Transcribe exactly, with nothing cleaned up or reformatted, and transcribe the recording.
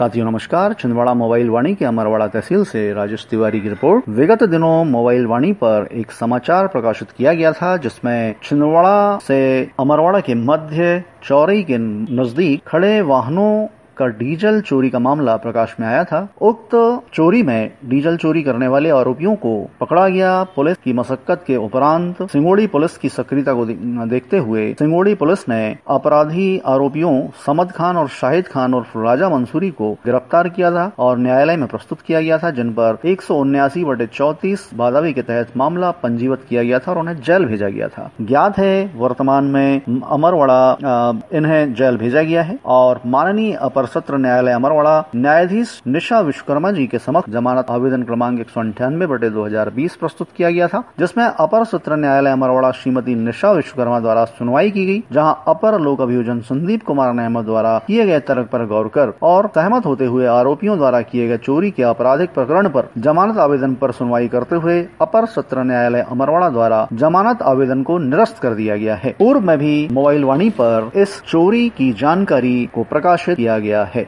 साथियों नमस्कार। छिंदवाड़ा मोबाइल वाणी के अमरवाड़ा तहसील से राजेश तिवारी की रिपोर्ट। विगत दिनों मोबाइल वाणी पर एक समाचार प्रकाशित किया गया था जिसमें छिंदवाड़ा से अमरवाड़ा के मध्य चौरी के नजदीक खड़े वाहनों का डीजल चोरी का मामला प्रकाश में आया था। उक्त चोरी में डीजल चोरी करने वाले आरोपियों को पकड़ा गया। पुलिस की मशक्कत के उपरांत सिंगोड़ी पुलिस की सक्रियता को देखते हुए सिंगोड़ी पुलिस ने अपराधी आरोपियों समद खान और शाहिद खान और राजा मंसूरी को गिरफ्तार किया था और न्यायालय में प्रस्तुत किया गया था, जिन पर एक सौ उन्यासी बटे चौतीस बादावी के तहत मामला पंजीबत किया गया था और उन्हें जेल भेजा गया था। ज्ञात है वर्तमान में अमरवाड़ा इन्हें जेल भेजा गया है और माननीय अपर सत्र न्यायालय अमरवाड़ा न्यायाधीश निशा विश्वकर्मा जी के समक्ष जमानत आवेदन क्रमांक एक सौ अंठानवे बटे दो हजार बीस प्रस्तुत किया गया था, जिसमें अपर सत्र न्यायालय अमरवाड़ा श्रीमती निशा विश्वकर्मा द्वारा सुनवाई की गई, जहां अपर लोक अभियोजन संदीप कुमार अहमद द्वारा किए गए तर्क पर गौर कर और सहमत होते हुए आरोपियों द्वारा किए गए चोरी के आपराधिक प्रकरण पर जमानत आवेदन पर सुनवाई करते हुए अपर सत्र न्यायालय अमरवाड़ा द्वारा जमानत आवेदन को निरस्त कर दिया गया है। पूर्व में भी मोबाइल वाणी पर इस चोरी की जानकारी को प्रकाशित किया गया है।